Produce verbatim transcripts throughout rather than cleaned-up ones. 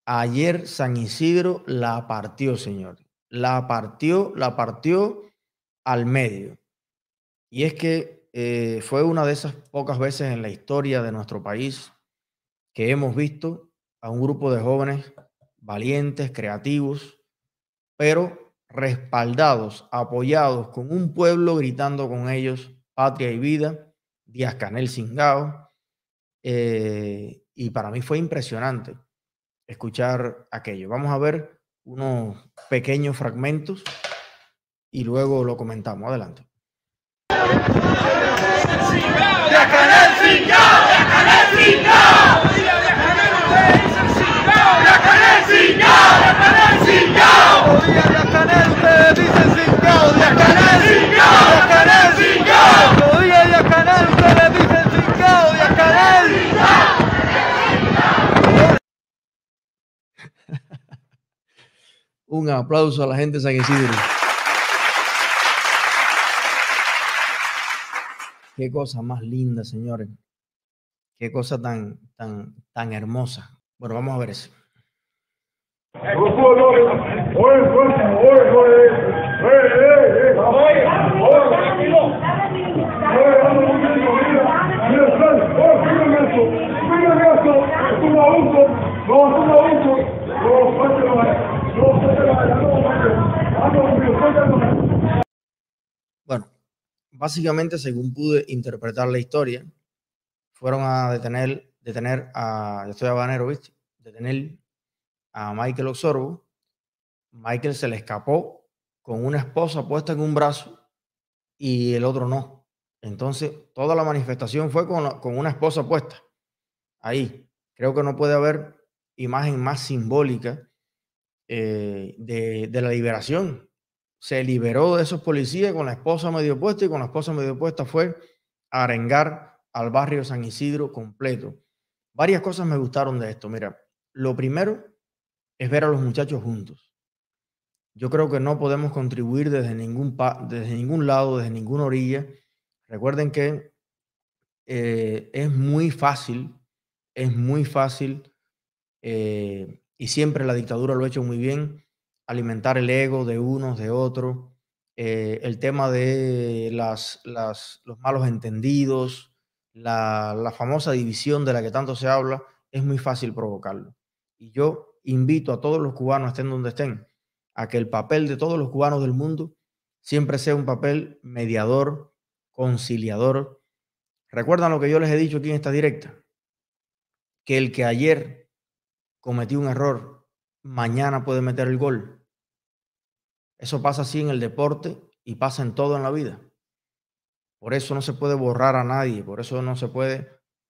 Ayer San Isidro la partió, señor. La partió, la partió al medio. Y es que eh, fue una de esas pocas veces en la historia de nuestro país que hemos visto a un grupo de jóvenes valientes, creativos, pero respaldados, apoyados con un pueblo gritando con ellos, patria y vida, Díaz-Canel Singao. Eh, y para mí fue impresionante escuchar aquello. Vamos a ver unos pequeños fragmentos y luego lo comentamos. Adelante. Díaz-Canel Singao, Díaz-Canel Singao, Díaz-Canel Singao, Díaz-Canel Singao, Díaz-Canel ustedes dicen Singao, Díaz-Canel Singao, Díaz-Canel Singao, todavía Díaz-Canel ustedes dicen Singao, Díaz-Canel Singao. Un aplauso a la gente de San Isidro. Qué cosa más linda, señores. Qué cosa tan, tan, tan hermosa. Bueno, vamos a ver eso. Bueno, básicamente, según pude interpretar la historia, fueron a detener, detener a, yo estoy habanero, ¿viste? Detener a Michael Osorbo. Michael se le escapó con una esposa puesta en un brazo y el otro no. Entonces, toda la manifestación fue con, la, con una esposa puesta. Ahí. Creo que no puede haber imagen más simbólica eh, de, de la liberación. Se liberó de esos policías con la esposa medio puesta y con la esposa medio puesta fue a arengar al barrio San Isidro completo. Varias cosas me gustaron de esto. Mira, lo primero es ver a los muchachos juntos. Yo creo que no podemos contribuir desde ningún, pa desde ningún lado, desde ninguna orilla. Recuerden que eh, es muy fácil, es muy fácil, eh, y siempre la dictadura lo ha hecho muy bien, alimentar el ego de unos, de otros, eh, el tema de las, las, los malos entendidos, la, la famosa división de la que tanto se habla, es muy fácil provocarlo. Y yo invito a todos los cubanos, estén donde estén, a que el papel de todos los cubanos del mundo siempre sea un papel mediador, conciliador. ¿Recuerdan lo que yo les he dicho aquí en esta directa? Que el que ayer cometió un error, mañana puede meter el gol. Eso pasa así en el deporte y pasa en todo en la vida. Por eso no se puede borrar a nadie, por eso no se puede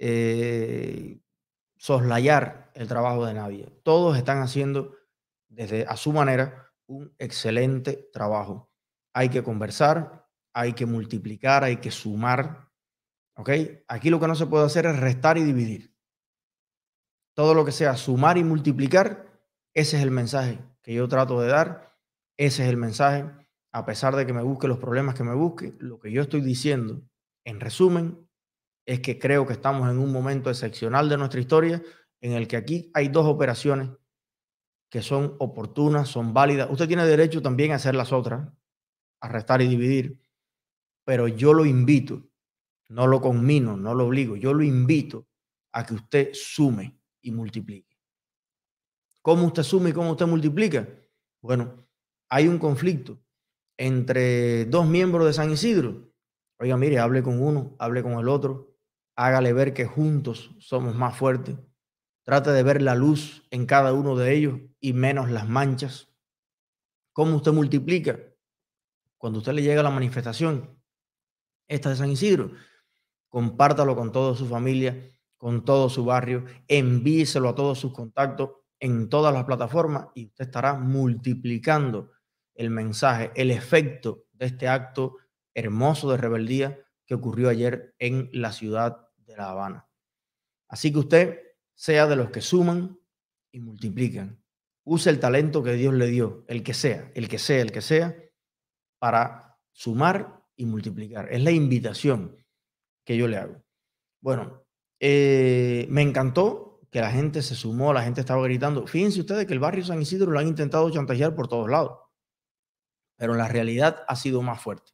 eh, soslayar el trabajo de nadie. Todos están haciendo desde a su manera un excelente trabajo. Hay que conversar, hay que multiplicar, hay que sumar. ¿Ok? Aquí lo que no se puede hacer es restar y dividir. Todo lo que sea sumar y multiplicar, ese es el mensaje que yo trato de dar. Ese es el mensaje, a pesar de que me busque los problemas que me busque. Lo que yo estoy diciendo, en resumen, es que creo que estamos en un momento excepcional de nuestra historia en el que aquí hay dos operaciones que son oportunas, son válidas. Usted tiene derecho también a hacer las otras, a restar y dividir, pero yo lo invito, no lo conmino, no lo obligo, yo lo invito a que usted sume y multiplique. ¿Cómo usted suma y cómo usted multiplica? Bueno, hay un conflicto entre dos miembros de San Isidro. Oiga, mire, hable con uno, hable con el otro, hágale ver que juntos somos más fuertes. Trate de ver la luz en cada uno de ellos y menos las manchas. ¿Cómo usted multiplica? Cuando usted le llega a la manifestación, esta de San Isidro, compártalo con toda su familia, con todo su barrio, envíeselo a todos sus contactos en todas las plataformas y usted estará multiplicando el mensaje, el efecto de este acto hermoso de rebeldía que ocurrió ayer en la ciudad de La Habana. Así que usted sea de los que suman y multiplican. Use el talento que Dios le dio, el que sea, el que sea, el que sea, para sumar y multiplicar. Es la invitación que yo le hago. Bueno, eh, me encantó que la gente se sumó, la gente estaba gritando. Fíjense ustedes que el barrio San Isidro lo han intentado chantajear por todos lados, pero la realidad ha sido más fuerte.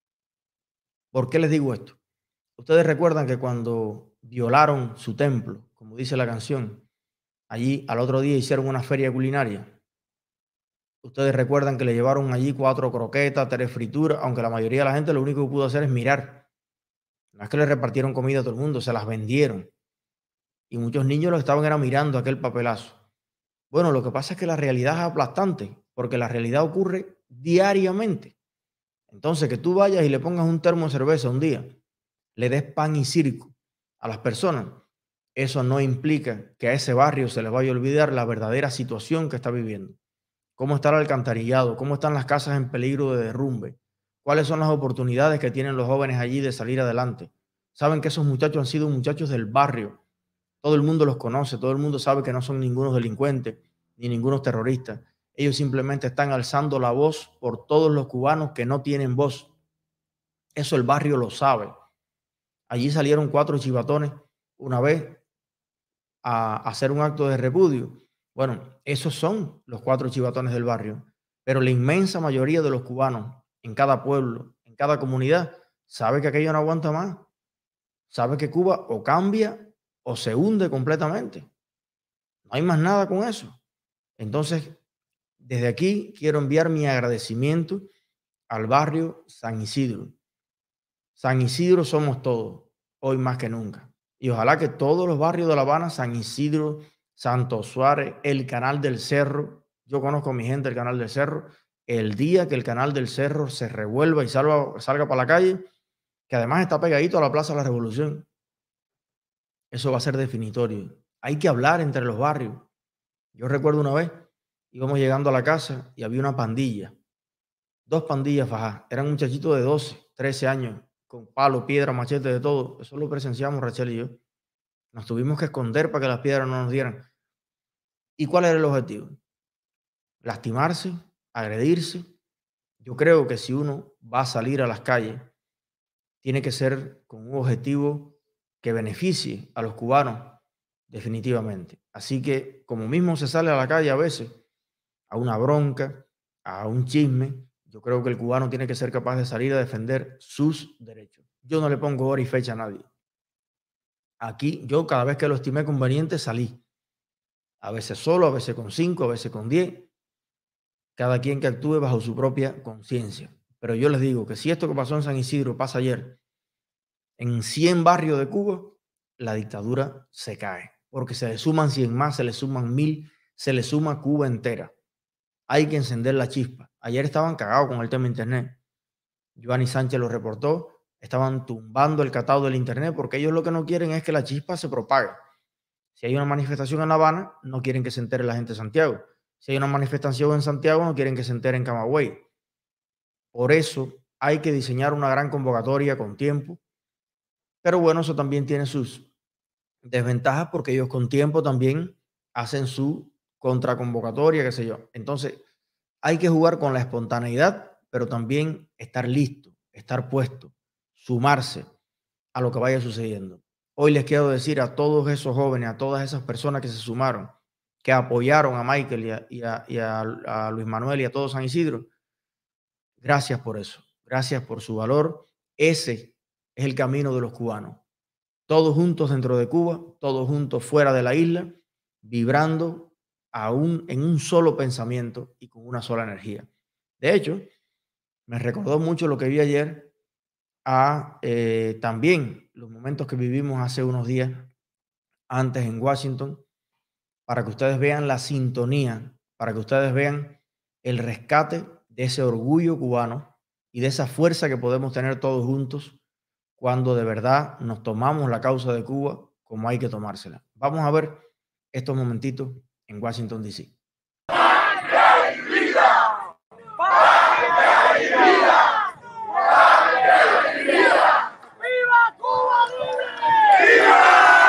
¿Por qué les digo esto? Ustedes recuerdan que cuando violaron su templo, como dice la canción, allí al otro día hicieron una feria culinaria. Ustedes recuerdan que le llevaron allí cuatro croquetas, tres frituras, aunque la mayoría de la gente lo único que pudo hacer es mirar. No es que le repartieron comida a todo el mundo, se las vendieron. Y muchos niños lo que estaban era mirando aquel papelazo. Bueno, lo que pasa es que la realidad es aplastante, porque la realidad ocurre diariamente. Entonces, que tú vayas y le pongas un termo de cerveza un día, le des pan y circo a las personas, eso no implica que a ese barrio se les vaya a olvidar la verdadera situación que está viviendo. Cómo está el alcantarillado, cómo están las casas en peligro de derrumbe, cuáles son las oportunidades que tienen los jóvenes allí de salir adelante. Saben que esos muchachos han sido muchachos del barrio. Todo el mundo los conoce, todo el mundo sabe que no son ningunos delincuentes ni ningunos terroristas. Ellos simplemente están alzando la voz por todos los cubanos que no tienen voz. Eso el barrio lo sabe. Allí salieron cuatro chivatones una vez a hacer un acto de repudio. Bueno, esos son los cuatro chivatones del barrio, pero la inmensa mayoría de los cubanos en cada pueblo, en cada comunidad, sabe que aquello no aguanta más. Sabe que Cuba o cambia o se hunde completamente. No hay más nada con eso. Entonces, desde aquí quiero enviar mi agradecimiento al barrio San Isidro. San Isidro somos todos, hoy más que nunca. Y ojalá que todos los barrios de La Habana, San Isidro, Santo Suárez, el Canal del Cerro, yo conozco a mi gente del Canal del Cerro, el día que el Canal del Cerro se revuelva y salga, salga para la calle, que además está pegadito a la Plaza de la Revolución, eso va a ser definitorio. Hay que hablar entre los barrios. Yo recuerdo una vez, íbamos llegando a la casa y había una pandilla, dos pandillas fajadas, eran muchachitos de doce, trece años, con palo, piedra, machete, de todo. Eso lo presenciamos Rachel y yo. Nos tuvimos que esconder para que las piedras no nos dieran. ¿Y cuál era el objetivo? Lastimarse, agredirse. Yo creo que si uno va a salir a las calles, tiene que ser con un objetivo que beneficie a los cubanos definitivamente. Así que, como mismo se sale a la calle a veces, a una bronca, a un chisme, yo creo que el cubano tiene que ser capaz de salir a defender sus derechos. Yo no le pongo hora y fecha a nadie. Aquí, yo cada vez que lo estimé conveniente, salí. A veces solo, a veces con cinco, a veces con diez. Cada quien que actúe bajo su propia conciencia. Pero yo les digo que si esto que pasó en San Isidro pasa ayer, en cien barrios de Cuba, la dictadura se cae. Porque se le suman cien más, se le suman mil, se le suma Cuba entera. Hay que encender la chispa. Ayer estaban cagados con el tema internet. Giovanni Sánchez lo reportó. Estaban tumbando el catálogo del internet porque ellos lo que no quieren es que la chispa se propague. Si hay una manifestación en La Habana, no quieren que se entere la gente de Santiago. Si hay una manifestación en Santiago, no quieren que se entere en Camagüey. Por eso hay que diseñar una gran convocatoria con tiempo. Pero bueno, eso también tiene sus desventajas porque ellos con tiempo también hacen su contraconvocatoria, qué sé yo. Entonces, hay que jugar con la espontaneidad, pero también estar listo, estar puesto, sumarse a lo que vaya sucediendo. Hoy les quiero decir a todos esos jóvenes, a todas esas personas que se sumaron, que apoyaron a Michael y a, y a, y a, a Luis Manuel y a todo San Isidro, gracias por eso, gracias por su valor. Ese es el camino de los cubanos. Todos juntos dentro de Cuba, todos juntos fuera de la isla, vibrando aún en un solo pensamiento y con una sola energía. De hecho, me recordó mucho lo que vi ayer a eh, también los momentos que vivimos hace unos días antes en Washington, para que ustedes vean la sintonía, para que ustedes vean el rescate de ese orgullo cubano y de esa fuerza que podemos tener todos juntos cuando de verdad nos tomamos la causa de Cuba como hay que tomársela. Vamos a ver estos momentitos en Washington, D C ¡Patria y vida! ¡Patria y vida! ¡Patria y vida! ¡Viva Cuba libre! ¡Viva!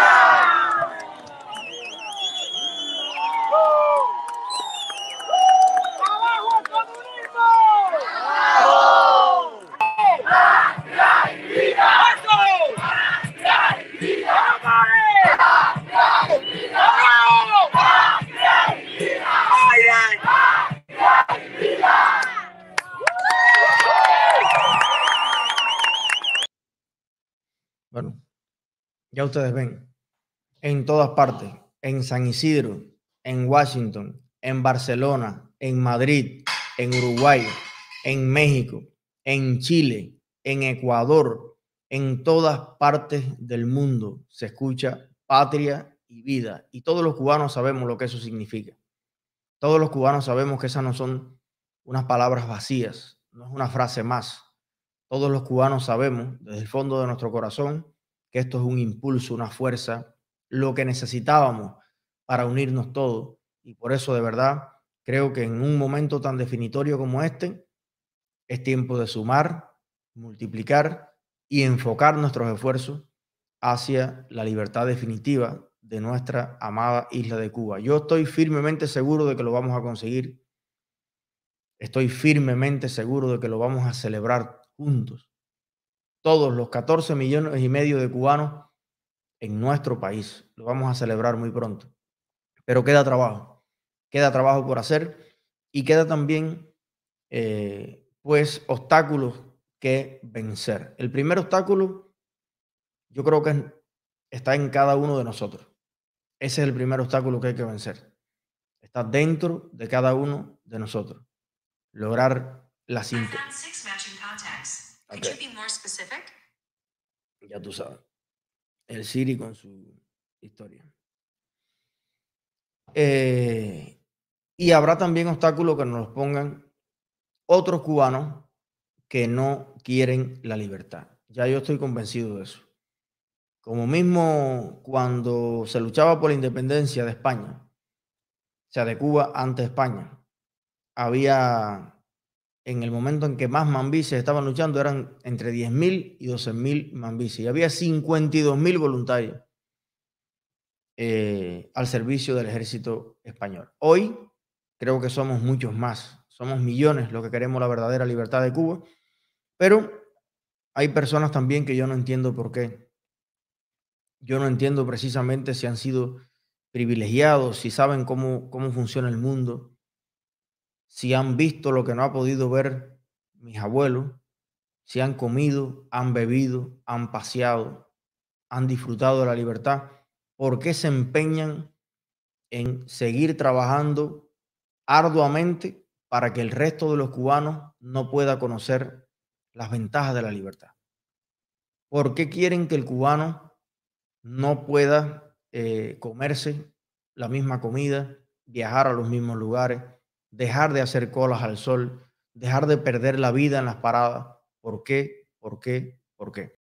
¡Abajo el comunismo! ¡Abajo! ¡Patria y vida! ¡Patria y vida! ¡Patria y vida! Ya ustedes ven, en todas partes, en San Isidro, en Washington, en Barcelona, en Madrid, en Uruguay, en México, en Chile, en Ecuador, en todas partes del mundo se escucha patria y vida. Y todos los cubanos sabemos lo que eso significa. Todos los cubanos sabemos que esas no son unas palabras vacías, no es una frase más. Todos los cubanos sabemos desde el fondo de nuestro corazón que esto es un impulso, una fuerza, lo que necesitábamos para unirnos todos. Y por eso, de verdad, creo que en un momento tan definitorio como este, es tiempo de sumar, multiplicar y enfocar nuestros esfuerzos hacia la libertad definitiva de nuestra amada isla de Cuba. Yo estoy firmemente seguro de que lo vamos a conseguir. Estoy firmemente seguro de que lo vamos a celebrar juntos. Todos los catorce millones y medio de cubanos en nuestro país. Lo vamos a celebrar muy pronto. Pero queda trabajo. Queda trabajo por hacer y queda también, eh, pues, obstáculos que vencer. El primer obstáculo, yo creo que está en cada uno de nosotros. Ese es el primer obstáculo que hay que vencer. Está dentro de cada uno de nosotros. Lograr la sintonía. Okay. Ya tú sabes. El Siri con su historia. Eh, y habrá también obstáculos que nos los pongan otros cubanos que no quieren la libertad. Ya yo estoy convencido de eso. Como mismo cuando se luchaba por la independencia de España, o sea, de Cuba ante España, había, en el momento en que más mambises estaban luchando, eran entre diez mil y doce mil mambises. Y había cincuenta y dos mil voluntarios eh, al servicio del ejército español. Hoy creo que somos muchos más. Somos millones los que queremos la verdadera libertad de Cuba. Pero hay personas también que yo no entiendo por qué. Yo no entiendo precisamente si han sido privilegiados, si saben cómo, cómo funciona el mundo, si han visto lo que no ha podido ver mis abuelos, si han comido, han bebido, han paseado, han disfrutado de la libertad. ¿Por qué se empeñan en seguir trabajando arduamente para que el resto de los cubanos no pueda conocer las ventajas de la libertad? ¿Por qué quieren que el cubano no pueda eh, comerse la misma comida, viajar a los mismos lugares, dejar de hacer colas al sol, dejar de perder la vida en las paradas? ¿Por qué? ¿Por qué? ¿Por qué?